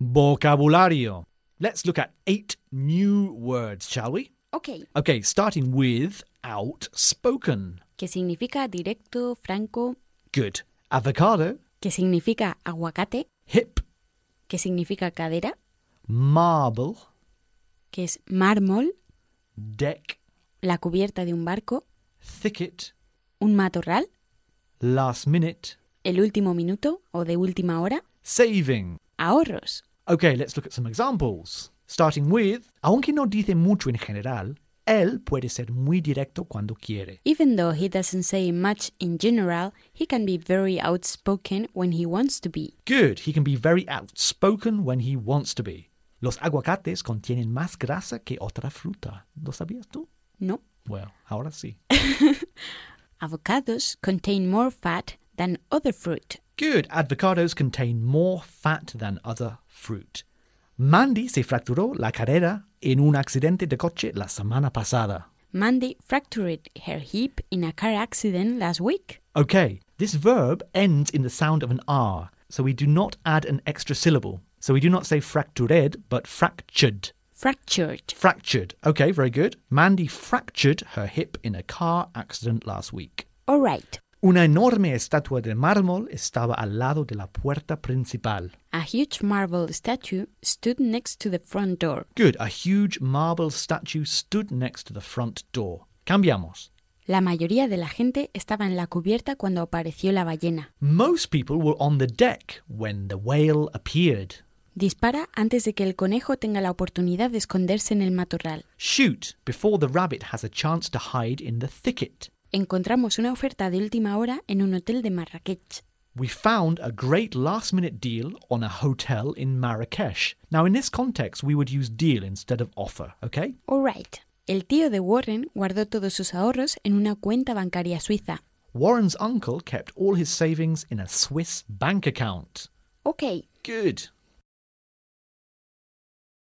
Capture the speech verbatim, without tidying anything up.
Vocabulario. Let's look at eight new words, shall we? Ok. Okay, starting with outspoken. Que significa directo, franco. Good. Avocado. Que significa aguacate. Hip. Que significa cadera. Marble. Que es mármol. Deck. La cubierta de un barco. Thicket. Un matorral. Last minute. El último minuto o de última hora. Saving. Ahorros. Okay, let's look at some examples. Starting with, aunque no dice mucho en general, él puede ser muy directo cuando quiere. Even though he doesn't say much in general, he can be very outspoken when he wants to be. Good, he can be very outspoken when he wants to be. Los aguacates contienen más grasa que otra fruta. ¿Lo sabías tú? No. Well, ahora sí. Avocados contain more fat than other fruit. Good, avocados contain more fat than other fruit. Mandy se fracturó la cadera en un accidente de coche la semana pasada. Mandy fractured her hip in a car accident last week. Okay, this verb ends in the sound of an R, so we do not add an extra syllable. So we do not say fractured, but fractured. Fractured. Fractured. Okay, very good. Mandy fractured her hip in a car accident last week. All right. Una enorme estatua de mármol estaba al lado de la puerta principal. A huge marble statue stood next to the front door. Good. A huge marble statue stood next to the front door. Cambiamos. La mayoría de la gente estaba en la cubierta cuando apareció la ballena. Most people were on the deck when the whale appeared. Dispara antes de que el conejo tenga la oportunidad de esconderse en el matorral. Shoot before the rabbit has a chance to hide in the thicket. Encontramos una oferta de última hora en un hotel de Marrakech. We found a great last-minute deal on a hotel in Marrakesh. Now, in this context, we would use deal instead of offer, okay? All right. El tío de Warren guardó todos sus ahorros en una cuenta bancaria suiza. Warren's uncle kept all his savings in a Swiss bank account. Ok. Good.